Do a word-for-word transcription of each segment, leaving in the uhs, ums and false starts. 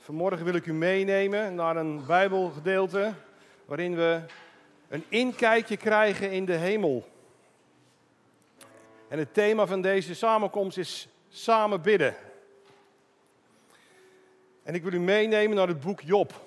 Vanmorgen wil ik u meenemen naar een Bijbelgedeelte waarin we een inkijkje krijgen in de hemel. En het thema van deze samenkomst is samen bidden. En ik wil u meenemen naar het boek Job.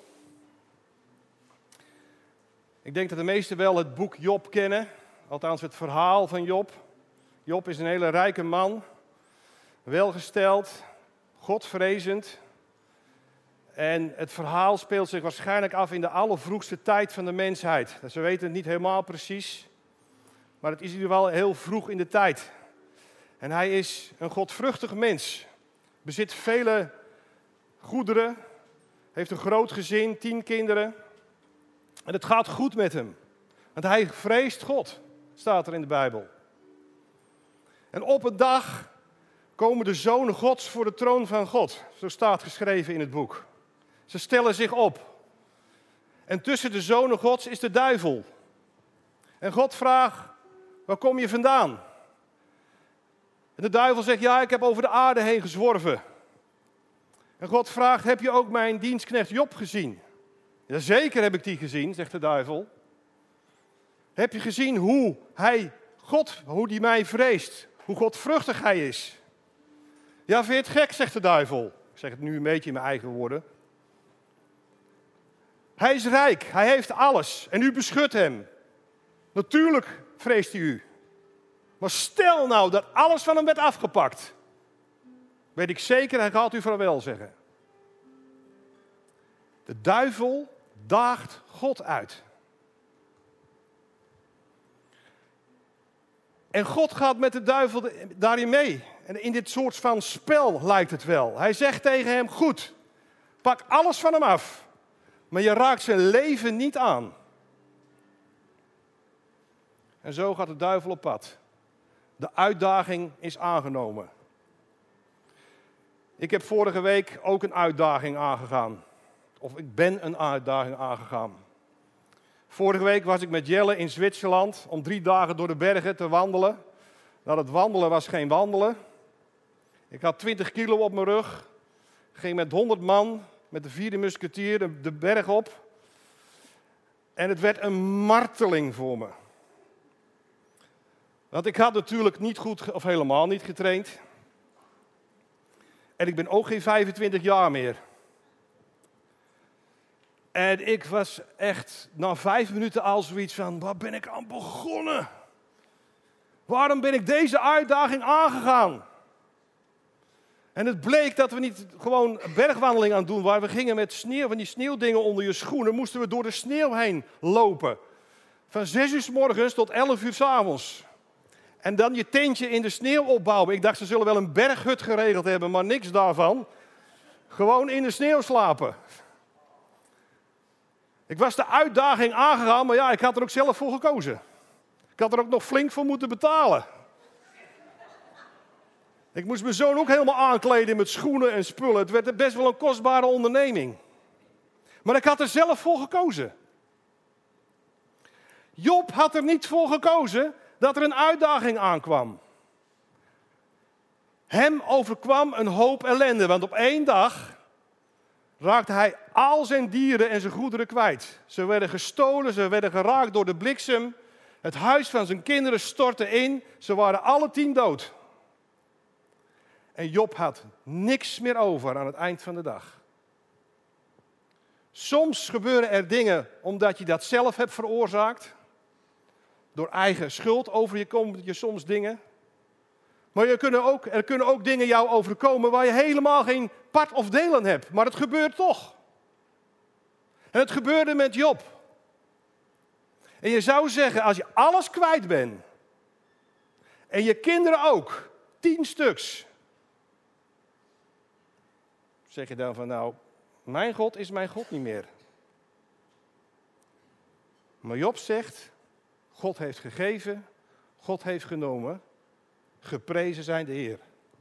Ik denk dat de meesten wel het boek Job kennen, althans het verhaal van Job. Job is een hele rijke man, welgesteld, godvrezend. En het verhaal speelt zich waarschijnlijk af in de allervroegste tijd van de mensheid. Ze weten het niet helemaal precies, maar het is in ieder geval heel vroeg in de tijd. En hij is een godvruchtig mens, bezit vele goederen, heeft een groot gezin, tien kinderen. En het gaat goed met hem, want hij vreest God, staat er in de Bijbel. En op een dag komen de zonen Gods voor de troon van God, zo staat geschreven in het boek. Ze stellen zich op. En tussen de zonen Gods is de duivel. En God vraagt, waar kom je vandaan? En de duivel zegt, ja, ik heb over de aarde heen gezworven. En God vraagt, heb je ook mijn dienstknecht Job gezien? Jazeker heb ik die gezien, zegt de duivel. Heb je gezien hoe hij God, hoe die mij vreest? Hoe godvruchtig hij is? Ja, vind je het gek, zegt de duivel. Ik zeg het nu een beetje in mijn eigen woorden. Hij is rijk, hij heeft alles en u beschut hem. Natuurlijk vreest hij u. Maar stel nou dat alles van hem werd afgepakt. Weet ik zeker, hij gaat u vaarwel zeggen. De duivel daagt God uit. En God gaat met de duivel daarin mee. En in dit soort van spel lijkt het wel. Hij zegt tegen hem, goed, pak alles van hem af. Maar je raakt zijn leven niet aan. En zo gaat de duivel op pad. De uitdaging is aangenomen. Ik heb vorige week ook een uitdaging aangegaan. Of ik ben een uitdaging aangegaan. Vorige week was ik met Jelle in Zwitserland om drie dagen door de bergen te wandelen. Nou, dat wandelen was geen wandelen. Ik had twintig kilo op mijn rug. Ging met honderd man, met de vierde musketier, de, de berg op. En het werd een marteling voor me. Want ik had natuurlijk niet goed, of helemaal niet getraind. En ik ben ook geen vijfentwintig jaar meer. En ik was echt na vijf minuten al zoiets van, waar ben ik aan begonnen? Waarom ben ik deze uitdaging aangegaan? En het bleek dat we niet gewoon bergwandeling aan het doen waren. We gingen met sneeuw, van die sneeuwdingen onder je schoenen, moesten we door de sneeuw heen lopen. Van zes uur 's morgens tot elf uur 's avonds. En dan je tentje in de sneeuw opbouwen. Ik dacht, ze zullen wel een berghut geregeld hebben, maar niks daarvan. Gewoon in de sneeuw slapen. Ik was de uitdaging aangegaan, maar ja, ik had er ook zelf voor gekozen. Ik had er ook nog flink voor moeten betalen. Ik moest mijn zoon ook helemaal aankleden met schoenen en spullen. Het werd best wel een kostbare onderneming. Maar ik had er zelf voor gekozen. Job had er niet voor gekozen dat er een uitdaging aankwam. Hem overkwam een hoop ellende, want op één dag raakte hij al zijn dieren en zijn goederen kwijt. Ze werden gestolen, ze werden geraakt door de bliksem. Het huis van zijn kinderen stortte in, ze waren alle tien dood. En Job had niks meer over aan het eind van de dag. Soms gebeuren er dingen omdat je dat zelf hebt veroorzaakt. Door eigen schuld over je komt je soms dingen. Maar je kunnen ook, er kunnen ook dingen jou overkomen waar je helemaal geen part of deel aan hebt. Maar het gebeurt toch. En het gebeurde met Job. En je zou zeggen, als je alles kwijt bent. En je kinderen ook. Tien stuks. Zeg je dan van nou, mijn God is mijn God niet meer. Maar Job zegt, God heeft gegeven, God heeft genomen, geprezen zijn de Heer.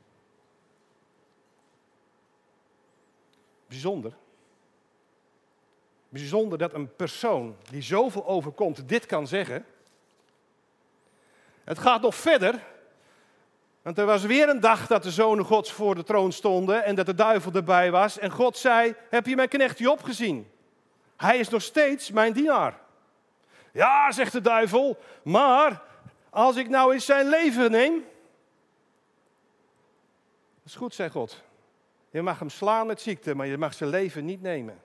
Bijzonder. Bijzonder dat een persoon die zoveel overkomt dit kan zeggen. Het gaat nog verder. Want er was weer een dag dat de zonen Gods voor de troon stonden en dat de duivel erbij was. En God zei, heb je mijn knecht Job gezien? Hij is nog steeds mijn dienaar. Ja, zegt de duivel, maar als ik nou eens zijn leven neem. Dat is goed, zei God. Je mag hem slaan met ziekte, maar je mag zijn leven niet nemen.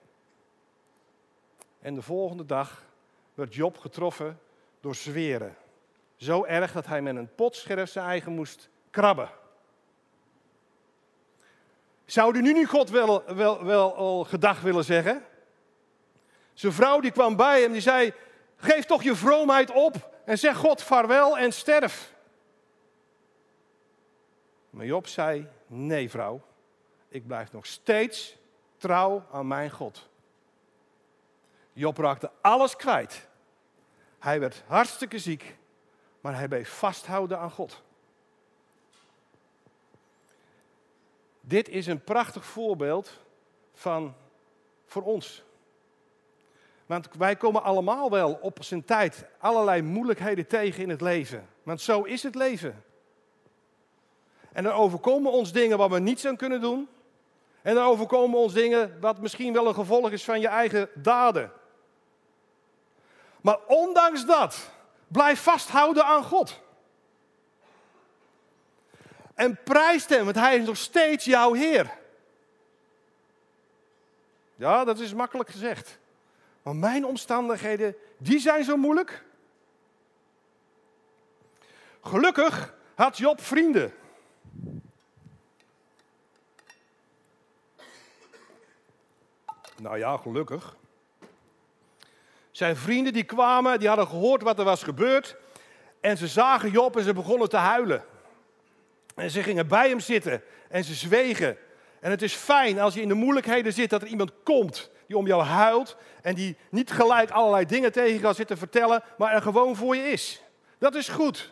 En de volgende dag werd Job getroffen door zweren. Zo erg dat hij met een potscherf zijn eigen moest krabben. Zou u nu niet God wel, wel, wel al gedag willen zeggen? Zijn vrouw die kwam bij hem, die zei, geef toch je vroomheid op en zeg God vaarwel en sterf. Maar Job zei, nee vrouw, ik blijf nog steeds trouw aan mijn God. Job raakte alles kwijt. Hij werd hartstikke ziek, maar hij bleef vasthouden aan God. Dit is een prachtig voorbeeld van voor ons. Want wij komen allemaal wel op zijn tijd allerlei moeilijkheden tegen in het leven. Want zo is het leven. En dan overkomen ons dingen waar we niets aan kunnen doen. En dan overkomen ons dingen wat misschien wel een gevolg is van je eigen daden. Maar ondanks dat, blijf vasthouden aan God. En prijst hem, want hij is nog steeds jouw Heer. Ja, dat is makkelijk gezegd. Maar mijn omstandigheden, die zijn zo moeilijk. Gelukkig had Job vrienden. Nou ja, gelukkig. Zijn vrienden die kwamen, die hadden gehoord wat er was gebeurd. En ze zagen Job en ze begonnen te huilen. En ze gingen bij hem zitten en ze zwegen. En het is fijn als je in de moeilijkheden zit dat er iemand komt die om jou huilt. En die niet gelijk allerlei dingen tegen je gaat zitten vertellen, maar er gewoon voor je is. Dat is goed.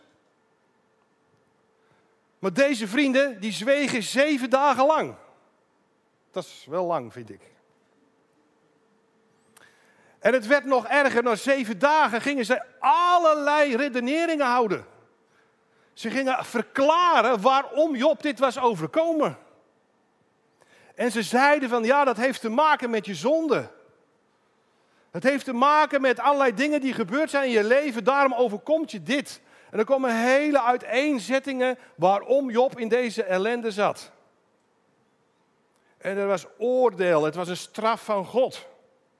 Maar deze vrienden, die zwegen zeven dagen lang. Dat is wel lang, vind ik. En het werd nog erger. Na zeven dagen gingen ze allerlei redeneringen houden. Ze gingen verklaren waarom Job dit was overkomen. En ze zeiden van, ja, dat heeft te maken met je zonde. Het heeft te maken met allerlei dingen die gebeurd zijn in je leven. Daarom overkomt je dit. En er komen hele uiteenzettingen waarom Job in deze ellende zat. En er was oordeel. Het was een straf van God.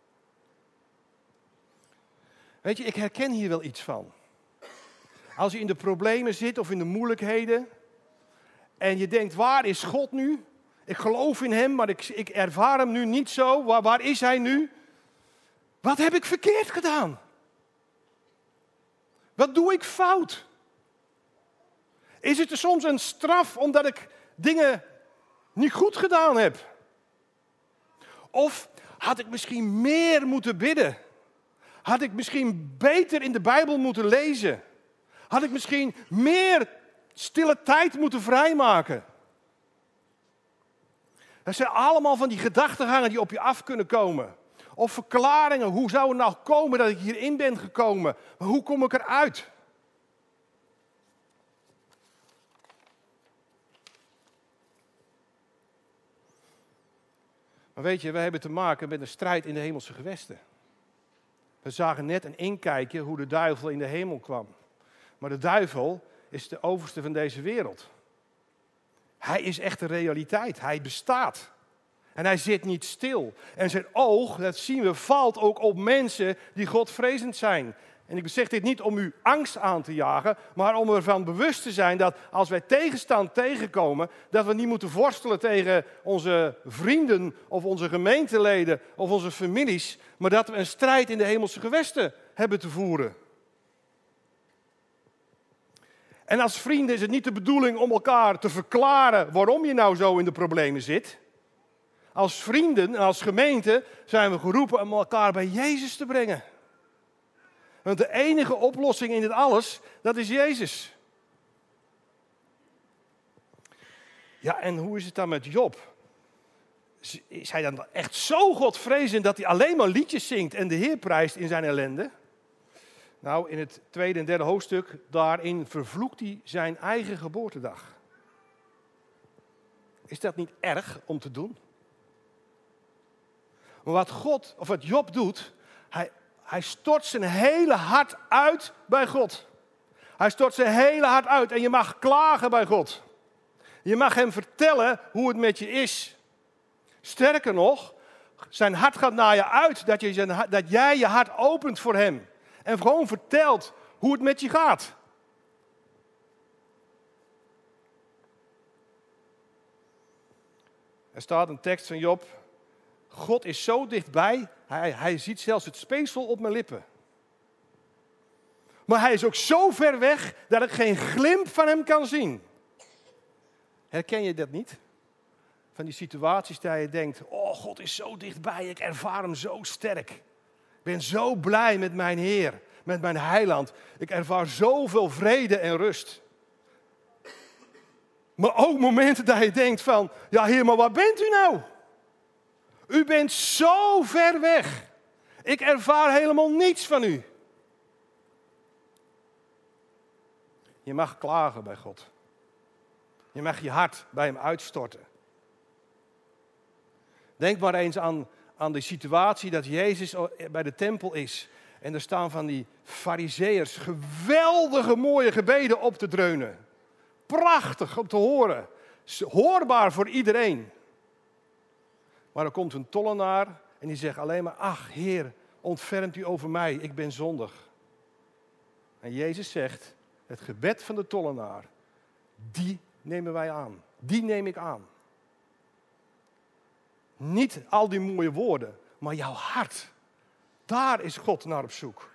Weet je, ik herken hier wel iets van. Als je in de problemen zit of in de moeilijkheden. En je denkt, waar is God nu? Ik geloof in hem, maar ik, ik ervaar hem nu niet zo. Waar, waar is hij nu? Wat heb ik verkeerd gedaan? Wat doe ik fout? Is het er soms een straf omdat ik dingen niet goed gedaan heb? Of had ik misschien meer moeten bidden? Had ik misschien beter in de Bijbel moeten lezen? Had ik misschien meer stille tijd moeten vrijmaken? Dat zijn allemaal van die gedachtegangen die op je af kunnen komen. Of verklaringen, hoe zou het nou komen dat ik hierin ben gekomen? Maar hoe kom ik eruit? Maar weet je, we hebben te maken met een strijd in de hemelse gewesten. We zagen net een inkijkje hoe de duivel in de hemel kwam. Maar de duivel is de overste van deze wereld. Hij is echt de realiteit. Hij bestaat. En hij zit niet stil. En zijn oog, dat zien we, valt ook op mensen die Godvrezend zijn. En ik zeg dit niet om u angst aan te jagen, maar om ervan bewust te zijn dat als wij tegenstand tegenkomen, dat we niet moeten worstelen tegen onze vrienden of onze gemeenteleden of onze families, maar dat we een strijd in de hemelse gewesten hebben te voeren. En als vrienden is het niet de bedoeling om elkaar te verklaren waarom je nou zo in de problemen zit. Als vrienden en als gemeente zijn we geroepen om elkaar bij Jezus te brengen. Want de enige oplossing in dit alles, dat is Jezus. Ja, en hoe is het dan met Job? Is hij dan echt zo godvrezend dat hij alleen maar liedjes zingt en de Heer prijst in zijn ellende? Nou, in het tweede en derde hoofdstuk, daarin vervloekt hij zijn eigen geboortedag. Is dat niet erg om te doen? Maar wat God, of wat Job doet, hij, hij stort zijn hele hart uit bij God. Hij stort zijn hele hart uit en je mag klagen bij God. Je mag hem vertellen hoe het met je is. Sterker nog, zijn hart gaat naar je uit dat, je zijn, dat jij je hart opent voor hem. En gewoon vertelt hoe het met je gaat. Er staat een tekst van Job. God is zo dichtbij, hij, hij ziet zelfs het speeksel op mijn lippen. Maar hij is ook zo ver weg dat ik geen glimp van hem kan zien. Herken je dat niet? Van die situaties dat je denkt, oh God is zo dichtbij, ik ervaar hem zo sterk. Ik ben zo blij met mijn Heer, met mijn heiland. Ik ervaar zoveel vrede en rust. Maar ook momenten dat je denkt van, ja Heer, maar waar bent u nou? U bent zo ver weg. Ik ervaar helemaal niets van u. Je mag klagen bij God. Je mag je hart bij hem uitstorten. Denk maar eens aan, aan de situatie dat Jezus bij de tempel is. En er staan van die farizeeërs geweldige mooie gebeden op te dreunen. Prachtig om te horen. Hoorbaar voor iedereen. Maar er komt een tollenaar en die zegt alleen maar, ach Heer, ontfermt u over mij, ik ben zondig. En Jezus zegt, het gebed van de tollenaar, die nemen wij aan. Die neem ik aan. Niet al die mooie woorden, maar jouw hart. Daar is God naar op zoek.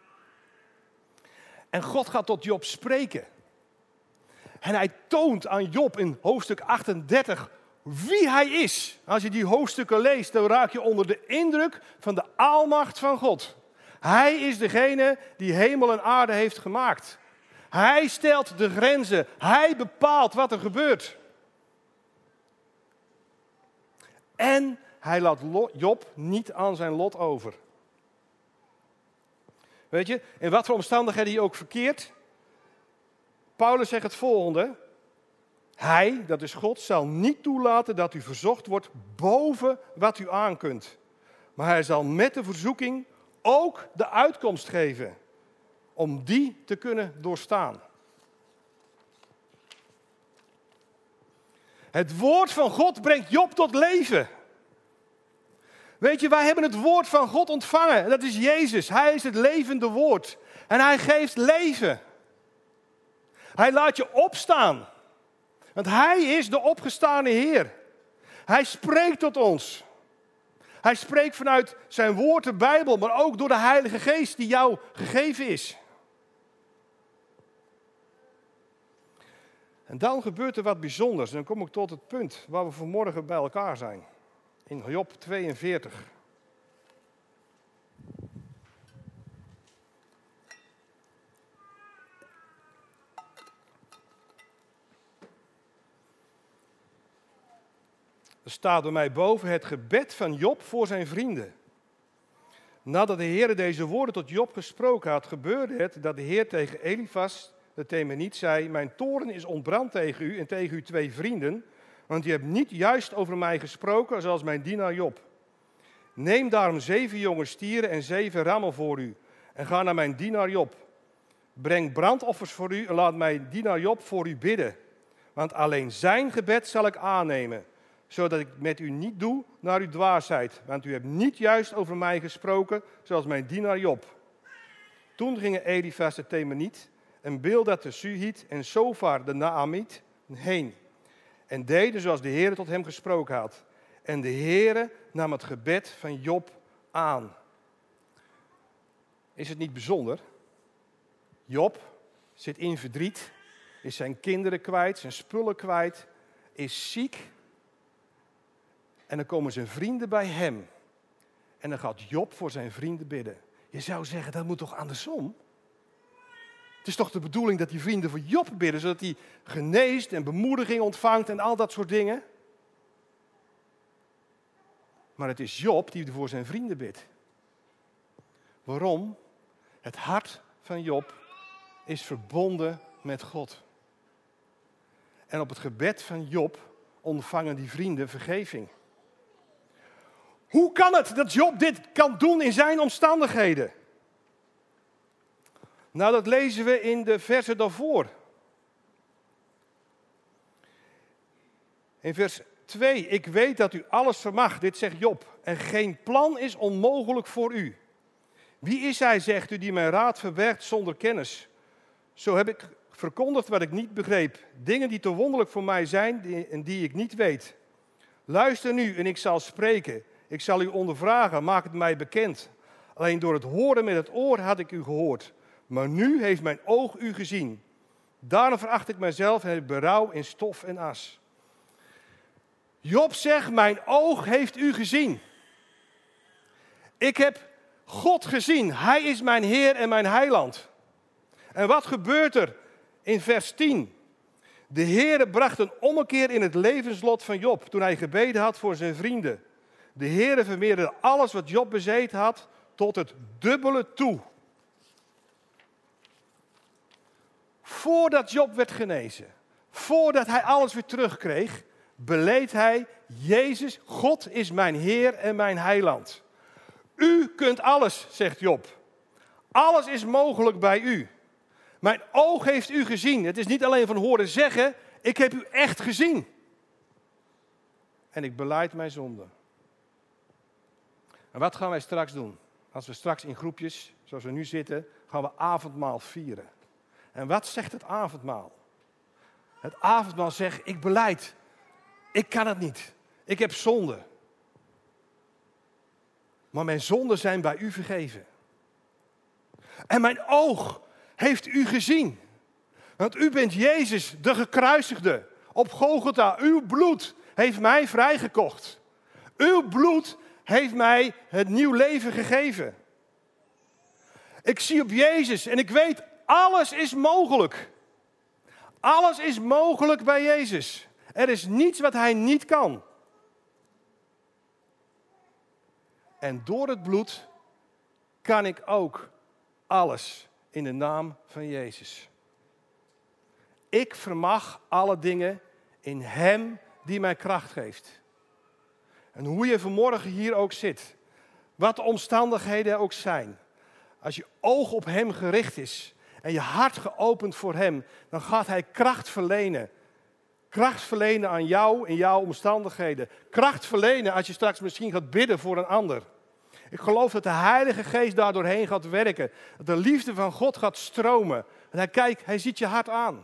En God gaat tot Job spreken. En hij toont aan Job in hoofdstuk achtendertig wie hij is. Als je die hoofdstukken leest, dan raak je onder de indruk van de almacht van God. Hij is degene die hemel en aarde heeft gemaakt. Hij stelt de grenzen. Hij bepaalt wat er gebeurt. En hij laat Job niet aan zijn lot over. Weet je, in wat voor omstandigheden hij ook verkeert. Paulus zegt het volgende. Hij, dat is God, zal niet toelaten dat u verzocht wordt boven wat u aankunt. Maar hij zal met de verzoeking ook de uitkomst geven. Om die te kunnen doorstaan. Het woord van God brengt Job tot leven. Weet je, wij hebben het woord van God ontvangen. En dat is Jezus. Hij is het levende woord. En hij geeft leven. Hij laat je opstaan. Want hij is de opgestane Heer. Hij spreekt tot ons. Hij spreekt vanuit zijn woord, de Bijbel, maar ook door de Heilige Geest die jou gegeven is. En dan gebeurt er wat bijzonders. En dan kom ik tot het punt waar we vanmorgen bij elkaar zijn. In Job tweeënveertig. Er staat bij mij boven het gebed van Job voor zijn vrienden. Nadat de Heer deze woorden tot Job gesproken had, gebeurde het dat de Heer tegen Elifas, de Temeniet, zei: mijn toorn is ontbrand tegen u en tegen uw twee vrienden, want u hebt niet juist over mij gesproken zoals mijn dienaar Job. Neem daarom zeven jonge stieren en zeven rammen voor u en ga naar mijn dienaar Job. Breng brandoffers voor u en laat mijn dienaar Job voor u bidden. Want alleen zijn gebed zal ik aannemen, zodat ik met u niet doe naar uw dwaasheid. Want u hebt niet juist over mij gesproken zoals mijn dienaar Job. Toen gingen Elifas de Temeniet en Bildad de Suhiet en Sofar de Naamiet heen. En deden zoals de Heer tot hem gesproken had. En de Heer nam het gebed van Job aan. Is het niet bijzonder? Job zit in verdriet, is zijn kinderen kwijt, zijn spullen kwijt, is ziek. En dan komen zijn vrienden bij hem. En dan gaat Job voor zijn vrienden bidden. Je zou zeggen, dat moet toch andersom? Het is toch de bedoeling dat die vrienden voor Job bidden, zodat hij geneest en bemoediging ontvangt en al dat soort dingen. Maar het is Job die voor zijn vrienden bidt. Waarom? Het hart van Job is verbonden met God. En op het gebed van Job ontvangen die vrienden vergeving. Hoe kan het dat Job dit kan doen in zijn omstandigheden? Nou, dat lezen we in de versen daarvoor. In vers twee, ik weet dat u alles vermag, dit zegt Job, en geen plan is onmogelijk voor u. Wie is hij, zegt u, die mijn raad verwerkt zonder kennis? Zo heb ik verkondigd wat ik niet begreep, dingen die te wonderlijk voor mij zijn en die ik niet weet. Luister nu en ik zal spreken, ik zal u ondervragen, maak het mij bekend. Alleen door het horen met het oor had ik u gehoord, maar nu heeft mijn oog u gezien. Daarom veracht ik mijzelf en heb berouw in stof en as. Job zegt, mijn oog heeft u gezien. Ik heb God gezien. Hij is mijn Heer en mijn heiland. En wat gebeurt er in vers tien? De Heere bracht een ommekeer in het levenslot van Job toen hij gebeden had voor zijn vrienden. De Heere vermeerderde alles wat Job bezeten had tot het dubbele toe. Voordat Job werd genezen, voordat hij alles weer terugkreeg, beleed hij, Jezus, God is mijn Heer en mijn heiland. U kunt alles, zegt Job. Alles is mogelijk bij u. Mijn oog heeft u gezien. Het is niet alleen van horen zeggen, ik heb u echt gezien. En ik belijd mijn zonde. En wat gaan wij straks doen? Als we straks in groepjes, zoals we nu zitten, gaan we avondmaal vieren. En wat zegt het avondmaal? Het avondmaal zegt, ik belijd. Ik kan het niet. Ik heb zonde. Maar mijn zonden zijn bij u vergeven. En mijn oog heeft u gezien. Want u bent Jezus, de gekruisigde, op Golgotha. Uw bloed heeft mij vrijgekocht. Uw bloed heeft mij het nieuw leven gegeven. Ik zie op Jezus en ik weet, alles is mogelijk. Alles is mogelijk bij Jezus. Er is niets wat hij niet kan. En door het bloed kan ik ook alles in de naam van Jezus. Ik vermag alle dingen in hem die mij kracht geeft. En hoe je vanmorgen hier ook zit, wat de omstandigheden ook zijn. Als je oog op hem gericht is en je hart geopend voor hem, dan gaat hij kracht verlenen. Kracht verlenen aan jou in jouw omstandigheden. Kracht verlenen als je straks misschien gaat bidden voor een ander. Ik geloof dat de Heilige Geest daar doorheen gaat werken. Dat de liefde van God gaat stromen. En hij kijkt, hij ziet je hart aan.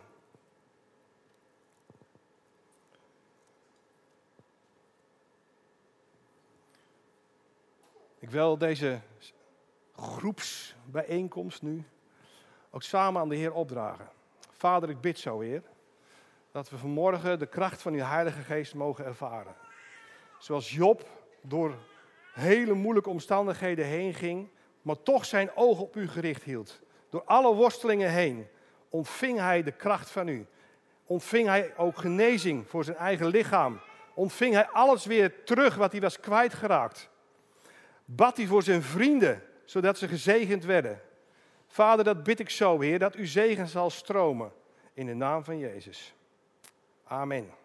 Ik wil deze groepsbijeenkomst nu ook samen aan de Heer opdragen. Vader, ik bid zo, Heer, dat we vanmorgen de kracht van uw Heilige Geest mogen ervaren. Zoals Job door hele moeilijke omstandigheden heen ging, maar toch zijn oog op u gericht hield. Door alle worstelingen heen ontving hij de kracht van u. Ontving hij ook genezing voor zijn eigen lichaam. Ontving hij alles weer terug wat hij was kwijtgeraakt. Bad hij voor zijn vrienden, zodat ze gezegend werden. Vader, dat bid ik zo, Heer, dat uw zegen zal stromen. In de naam van Jezus. Amen.